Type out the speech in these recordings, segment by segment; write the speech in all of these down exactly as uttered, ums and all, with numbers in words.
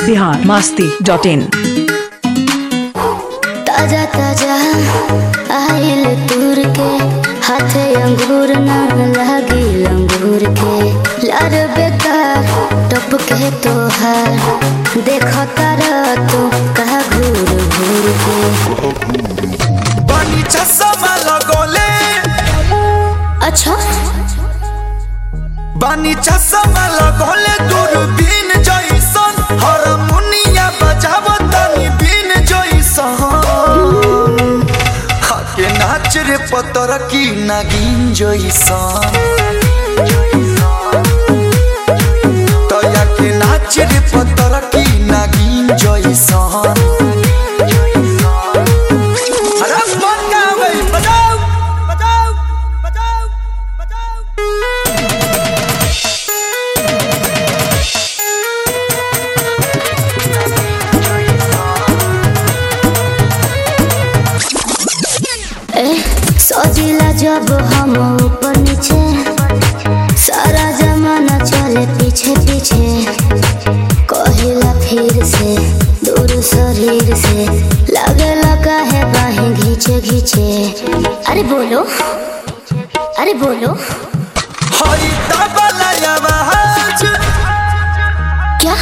Bihar Masti dot इन। ताजा ताजा आइल तूर के हाथे अंगूर ना लागी अंगूर के लार बेकार टप के तोहार देखो तारा तो कहा घूर घूर के बनी चश्मा लगोले। अच्छा बनी चश्मा लगोले दूरबीन जइसन हारमोनिया बजाव तनी बीन जइसन हाके नाच रे पतर की नागिन जइसन तया के नाच रे पतर की नागिन जइसन। अरे बजाओ बजाओ बजाओ बजाओ बजाओ। सजिला जब हम ऊपर नीचे सारा जमाना चले पीछे पीछे कहिला फिर से दूर शरीर से लगे लगा है बाहें घींचे घींचे। अरे बोलो अरे बोलो हरी तबला आवाज क्या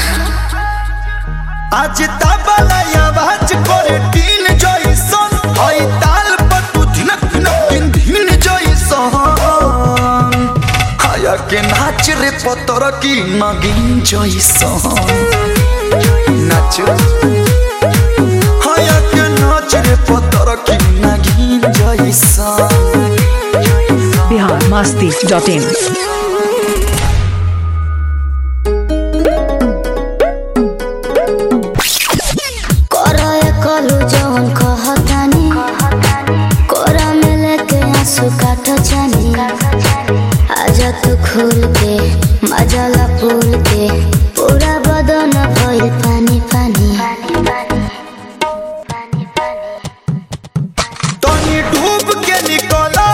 आज तबला आवाज करे तीन जइसन हई ताल पर तू धिनक धिनक दिन दिन जइसन हाया के नाच रे पतर की नागिन जइसन नाच हाया के नाच रे पतर की नागिन जइसन। Bihar Masti dot in. कलू जवन कहतानी कोरा में लेके आंसू काटो जानी आजा तू खुल के मजाला फूल के पूरा बदन भइल पानी पानी। तनी डूब के निकला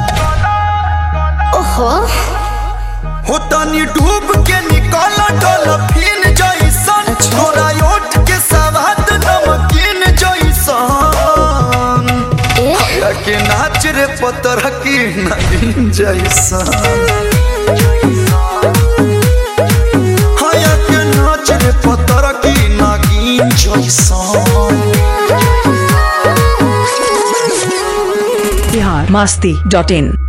ओहो हो तनी डूब के निकला डॉल्फिन जइसन तोरा ओठ के सवाद नमकीन जइसन के नाच रे पतर की नागिन जइसन हाया के नाच रे पतर की नागिन जइसन। बिहार मस्ती डॉट इन।